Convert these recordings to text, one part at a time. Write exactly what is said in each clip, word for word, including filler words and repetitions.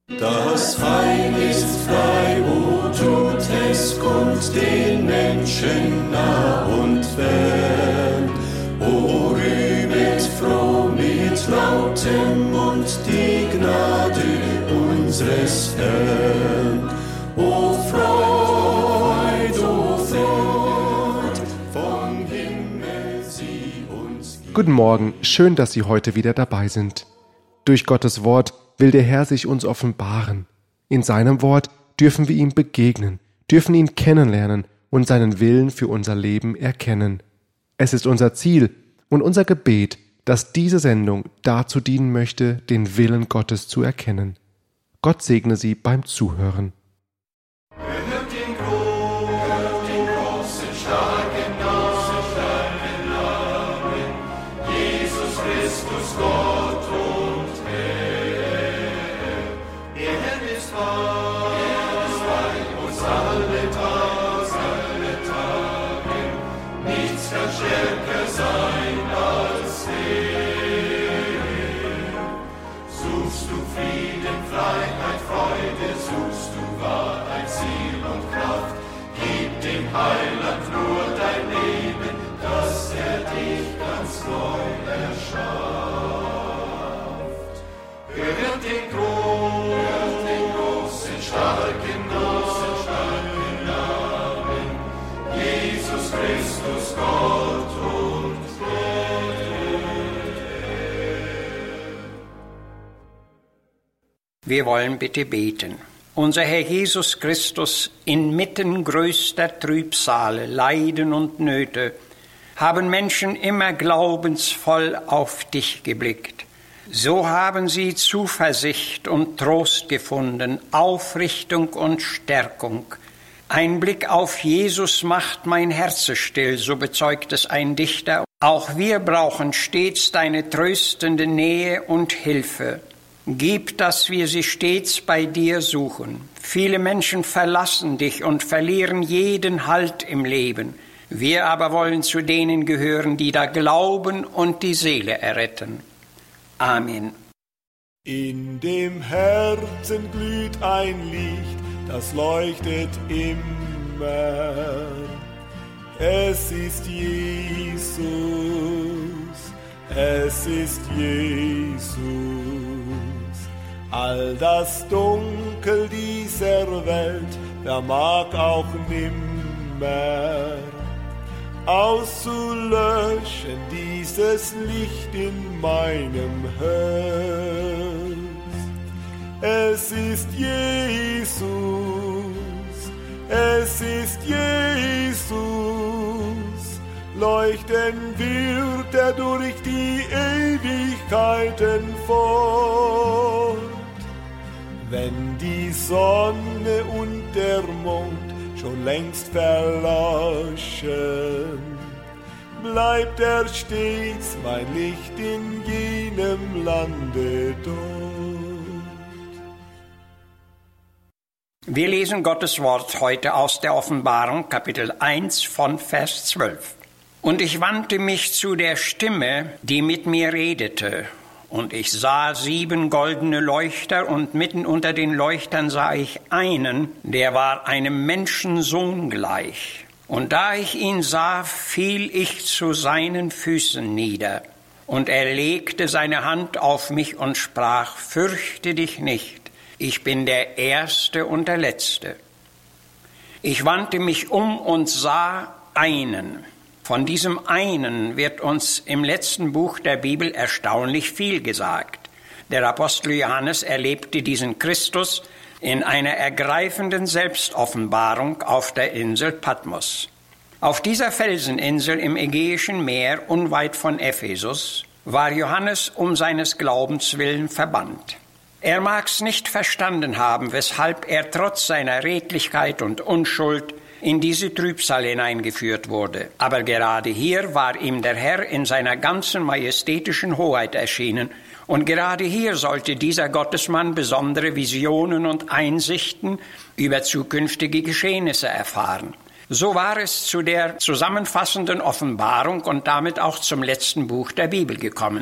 Das Heil ist frei, o tut es kund den Menschen nah und fern. O rühmet froh mit lautem Mund die Gnade unseres Herrn. O Freud, o Freud, vom Himmel sie uns gibt. Guten Morgen, schön, dass Sie heute wieder dabei sind. Durch Gottes Wort will der Herr sich uns offenbaren. In seinem Wort dürfen wir ihm begegnen, dürfen ihn kennenlernen und seinen Willen für unser Leben erkennen. Es ist unser Ziel und unser Gebet, dass diese Sendung dazu dienen möchte, den Willen Gottes zu erkennen. Gott segne Sie beim Zuhören. Hört den Gro, hört den großen, starken Namen, Namen, Jesus Christus, Gott und Herr. Der Herr ist wahr, er ist bei uns alle Tage, alle Tage. Nichts kann stärker sein als er. Suchst du Frieden, Freiheit, Freude, suchst du Wahrheit, Ziel und Kraft, gib dem Heiland nur dein Leben, dass er dich ganz neu erschafft. Hört den Gro, hört den großen, starken Namen, starken Namen, Jesus Christus, Gott und Herr. Wir wollen bitte beten. Unser Herr Jesus Christus, inmitten größter Trübsale, Leiden und Nöte, haben Menschen immer glaubensvoll auf dich geblickt. So haben sie Zuversicht und Trost gefunden, Aufrichtung und Stärkung. Ein Blick auf Jesus macht mein Herz still, so bezeugt es ein Dichter. Auch wir brauchen stets deine tröstende Nähe und Hilfe. Gib, dass wir sie stets bei dir suchen. Viele Menschen verlassen dich und verlieren jeden Halt im Leben. Wir aber wollen zu denen gehören, die da glauben und die Seele erretten. Amen. In dem Herzen glüht ein Licht, das leuchtet immer. Es ist Jesus, es ist Jesus. All das Dunkel dieser Welt vermag auch nimmer auszulöschen dieses Licht in meinem Herz. Es ist Jesus, es ist Jesus, leuchten wird er durch die Ewigkeiten fort. Wenn die Sonne und der Mond schon längst verloschen, bleibt er stets mein Licht in jenem Lande dort. Wir lesen Gottes Wort heute aus der Offenbarung, Kapitel eins von Vers zwölf. Und ich wandte mich zu der Stimme, die mit mir redete. Und ich sah sieben goldene Leuchter, und mitten unter den Leuchtern sah ich einen, der war einem Menschensohn gleich. Und da ich ihn sah, fiel ich zu seinen Füßen nieder. Und er legte seine Hand auf mich und sprach: Fürchte dich nicht, ich bin der Erste und der Letzte. Ich wandte mich um und sah einen. Von diesem einen wird uns im letzten Buch der Bibel erstaunlich viel gesagt. Der Apostel Johannes erlebte diesen Christus in einer ergreifenden Selbstoffenbarung auf der Insel Patmos. Auf dieser Felseninsel im Ägäischen Meer, unweit von Ephesus, war Johannes um seines Glaubens willen verbannt. Er mag's nicht verstanden haben, weshalb er trotz seiner Redlichkeit und Unschuld in diese Trübsal hineingeführt wurde. Aber gerade hier war ihm der Herr in seiner ganzen majestätischen Hoheit erschienen, und gerade hier sollte dieser Gottesmann besondere Visionen und Einsichten über zukünftige Geschehnisse erfahren. So war es zu der zusammenfassenden Offenbarung und damit auch zum letzten Buch der Bibel gekommen.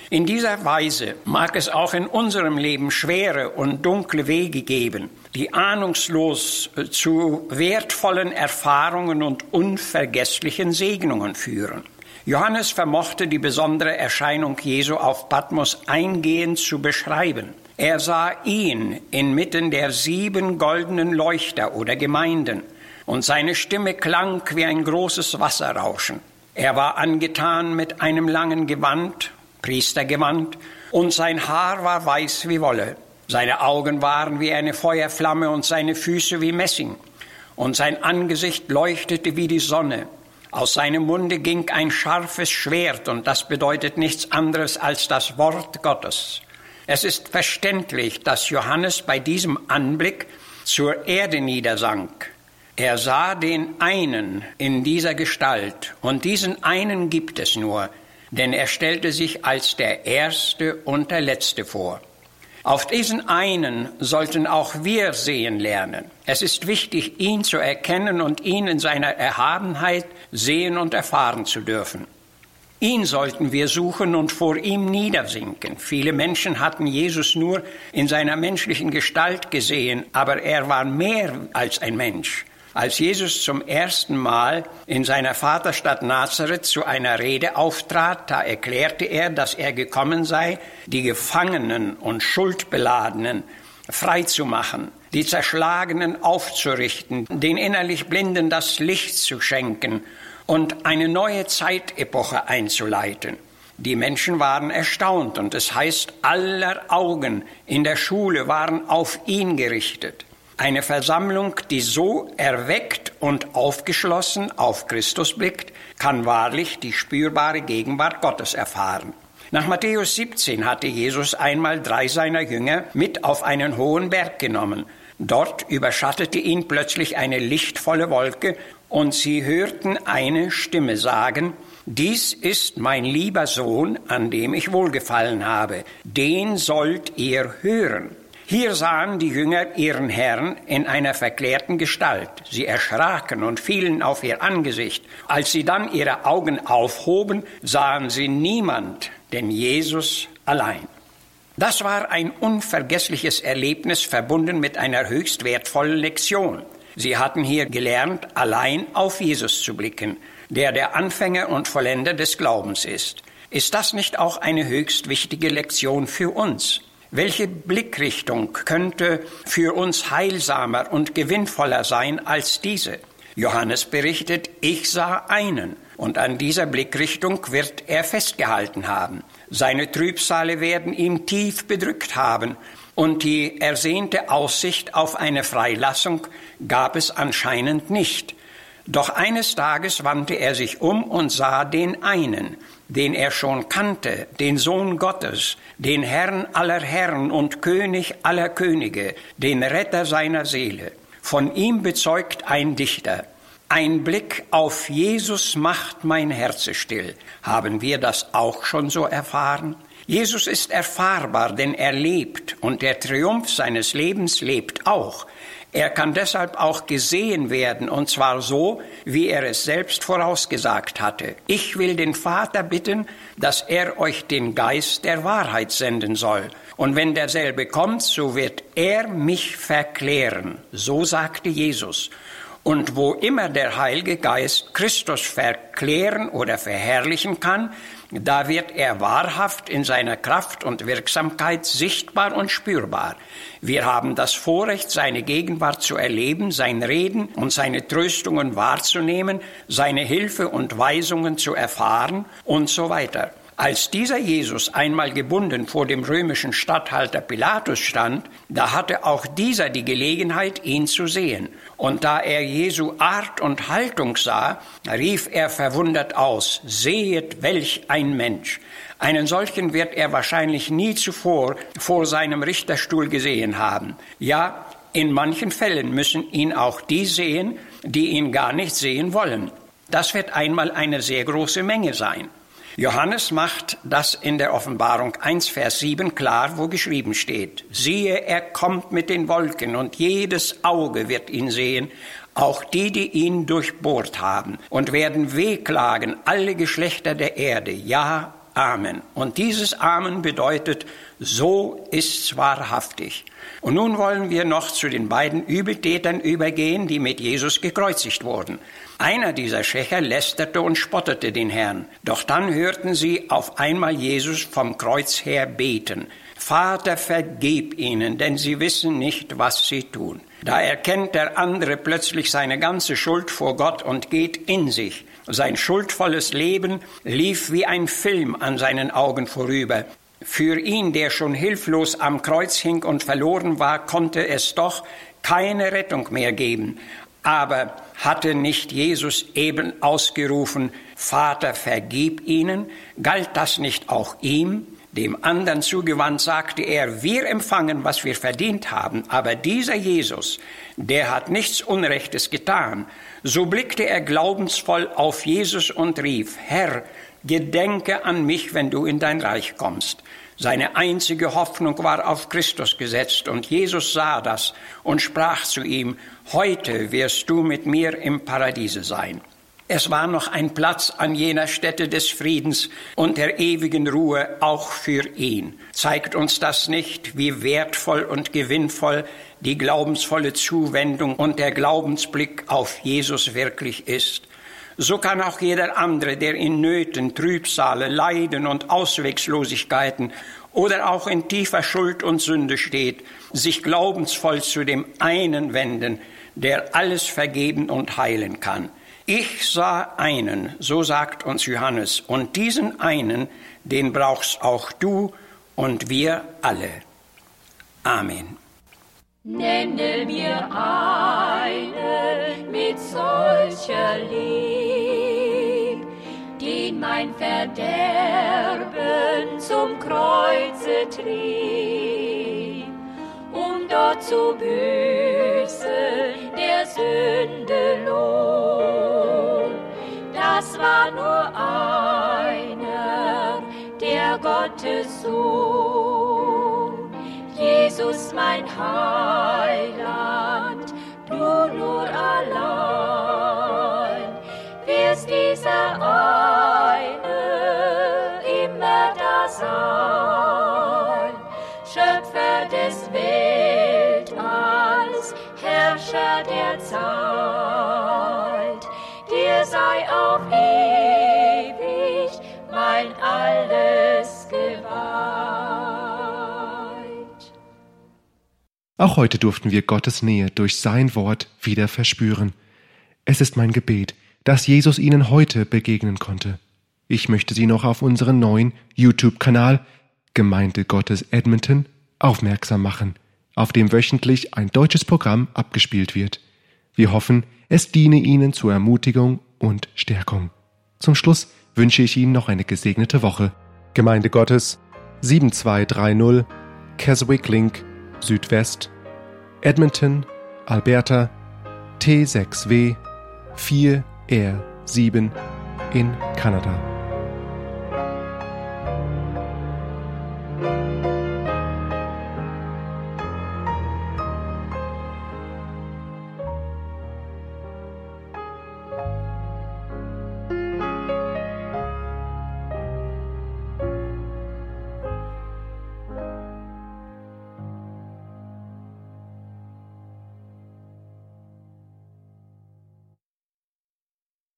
In dieser Weise mag es auch in unserem Leben schwere und dunkle Wege geben, die ahnungslos zu wertvollen Erfahrungen und unvergesslichen Segnungen führen. Johannes vermochte die besondere Erscheinung Jesu auf Patmos eingehend zu beschreiben. Er sah ihn inmitten der sieben goldenen Leuchter oder Gemeinden, und seine Stimme klang wie ein großes Wasserrauschen. Er war angetan mit einem langen Gewand, Priestergewand, und sein Haar war weiß wie Wolle. Seine Augen waren wie eine Feuerflamme und seine Füße wie Messing, und sein Angesicht leuchtete wie die Sonne. Aus seinem Munde ging ein scharfes Schwert, und das bedeutet nichts anderes als das Wort Gottes. Es ist verständlich, dass Johannes bei diesem Anblick zur Erde niedersank. Er sah den einen in dieser Gestalt, und diesen einen gibt es nur, denn er stellte sich als der Erste und der Letzte vor. Auf diesen einen sollten auch wir sehen lernen. Es ist wichtig, ihn zu erkennen und ihn in seiner Erhabenheit sehen und erfahren zu dürfen. Ihn sollten wir suchen und vor ihm niedersinken. Viele Menschen hatten Jesus nur in seiner menschlichen Gestalt gesehen, aber er war mehr als ein Mensch. Als Jesus zum ersten Mal in seiner Vaterstadt Nazareth zu einer Rede auftrat, da erklärte er, dass er gekommen sei, die Gefangenen und Schuldbeladenen frei zu machen, die Zerschlagenen aufzurichten, den innerlich Blinden das Licht zu schenken und eine neue Zeitepoche einzuleiten. Die Menschen waren erstaunt, und es heißt, aller Augen in der Schule waren auf ihn gerichtet. Eine Versammlung, die so erweckt und aufgeschlossen auf Christus blickt, kann wahrlich die spürbare Gegenwart Gottes erfahren. Nach Matthäus siebzehn hatte Jesus einmal drei seiner Jünger mit auf einen hohen Berg genommen. Dort überschattete ihn plötzlich eine lichtvolle Wolke, und sie hörten eine Stimme sagen: Dies ist mein lieber Sohn, an dem ich wohlgefallen habe. Den sollt ihr hören. Hier sahen die Jünger ihren Herrn in einer verklärten Gestalt. Sie erschraken und fielen auf ihr Angesicht. Als sie dann ihre Augen aufhoben, sahen sie niemand, denn Jesus allein. Das war ein unvergessliches Erlebnis, verbunden mit einer höchst wertvollen Lektion. Sie hatten hier gelernt, allein auf Jesus zu blicken, der der Anfänger und Vollender des Glaubens ist. Ist das nicht auch eine höchst wichtige Lektion für uns? Welche Blickrichtung könnte für uns heilsamer und gewinnvoller sein als diese? Johannes berichtet, ich sah einen, und an dieser Blickrichtung wird er festgehalten haben. Seine Trübsale werden ihn tief bedrückt haben, und die ersehnte Aussicht auf eine Freilassung gab es anscheinend nicht. Doch eines Tages wandte er sich um und sah den einen, den er schon kannte, den Sohn Gottes, den Herrn aller Herren und König aller Könige, den Retter seiner Seele. Von ihm bezeugt ein Dichter: Ein Blick auf Jesus macht mein Herze still. Haben wir das auch schon so erfahren? Jesus ist erfahrbar, denn er lebt, und der Triumph seines Lebens lebt auch. Er kann deshalb auch gesehen werden, und zwar so, wie er es selbst vorausgesagt hatte. Ich will den Vater bitten, dass er euch den Geist der Wahrheit senden soll. Und wenn derselbe kommt, so wird er mich verklären. So sagte Jesus. Und wo immer der Heilige Geist Christus verklären oder verherrlichen kann, da wird er wahrhaft in seiner Kraft und Wirksamkeit sichtbar und spürbar. Wir haben das Vorrecht, seine Gegenwart zu erleben, sein Reden und seine Tröstungen wahrzunehmen, seine Hilfe und Weisungen zu erfahren und so weiter. Als dieser Jesus einmal gebunden vor dem römischen Statthalter Pilatus stand, da hatte auch dieser die Gelegenheit, ihn zu sehen. Und da er Jesu Art und Haltung sah, rief er verwundert aus: Sehet, welch ein Mensch! Einen solchen wird er wahrscheinlich nie zuvor vor seinem Richterstuhl gesehen haben. Ja, in manchen Fällen müssen ihn auch die sehen, die ihn gar nicht sehen wollen. Das wird einmal eine sehr große Menge sein. Johannes macht das in der Offenbarung eins, Vers sieben klar, wo geschrieben steht: Siehe, er kommt mit den Wolken, und jedes Auge wird ihn sehen, auch die, die ihn durchbohrt haben, und werden wehklagen alle Geschlechter der Erde, ja, Amen. Und dieses Amen bedeutet, so ist's wahrhaftig. Und nun wollen wir noch zu den beiden Übeltätern übergehen, die mit Jesus gekreuzigt wurden. Einer dieser Schächer lästerte und spottete den Herrn. Doch dann hörten sie auf einmal Jesus vom Kreuz her beten. Vater, vergib ihnen, denn sie wissen nicht, was sie tun. Da erkennt der andere plötzlich seine ganze Schuld vor Gott und geht in sich. Sein schuldvolles Leben lief wie ein Film an seinen Augen vorüber. Für ihn, der schon hilflos am Kreuz hing und verloren war, konnte es doch keine Rettung mehr geben. Aber hatte nicht Jesus eben ausgerufen, Vater, vergib ihnen? Galt das nicht auch ihm? Dem anderen zugewandt sagte er, wir empfangen, was wir verdient haben, aber dieser Jesus, der hat nichts Unrechtes getan. So blickte er glaubensvoll auf Jesus und rief, Herr, gedenke an mich, wenn du in dein Reich kommst. Seine einzige Hoffnung war auf Christus gesetzt, und Jesus sah das und sprach zu ihm, heute wirst du mit mir im Paradiese sein. Es war noch ein Platz an jener Stätte des Friedens und der ewigen Ruhe auch für ihn. Zeigt uns das nicht, wie wertvoll und gewinnvoll die glaubensvolle Zuwendung und der Glaubensblick auf Jesus wirklich ist? So kann auch jeder andere, der in Nöten, Trübsale, Leiden und Auswegslosigkeiten oder auch in tiefer Schuld und Sünde steht, sich glaubensvoll zu dem einen wenden, der alles vergeben und heilen kann. Ich sah einen, so sagt uns Johannes, und diesen einen, den brauchst auch du und wir alle. Amen. Nenne mir einen mit solcher Lieb, den mein Verderben zum Kreuze trieb, um dort zu büßen der Sünde Lohn. Das war nur einer, der Gottes Sohn, Jesus mein Heiland, du nur allein, wirst dieser eine immer da sein, Schöpfer des Weltalls, Herrscher der Zeit, dir sei auf ewig mein alles geweiht. Auch heute durften wir Gottes Nähe durch sein Wort wieder verspüren. Es ist mein Gebet, dass Jesus Ihnen heute begegnen konnte. Ich möchte Sie noch auf unseren neuen YouTube-Kanal Gemeinde Gottes Edmonton aufmerksam machen, auf dem wöchentlich ein deutsches Programm abgespielt wird. Wir hoffen, es diene Ihnen zur Ermutigung und Stärkung. Zum Schluss wünsche ich Ihnen noch eine gesegnete Woche. Gemeinde Gottes sieben zwei drei null Keswick Link Südwest, Edmonton, Alberta, T sechs W vier R sieben in Kanada.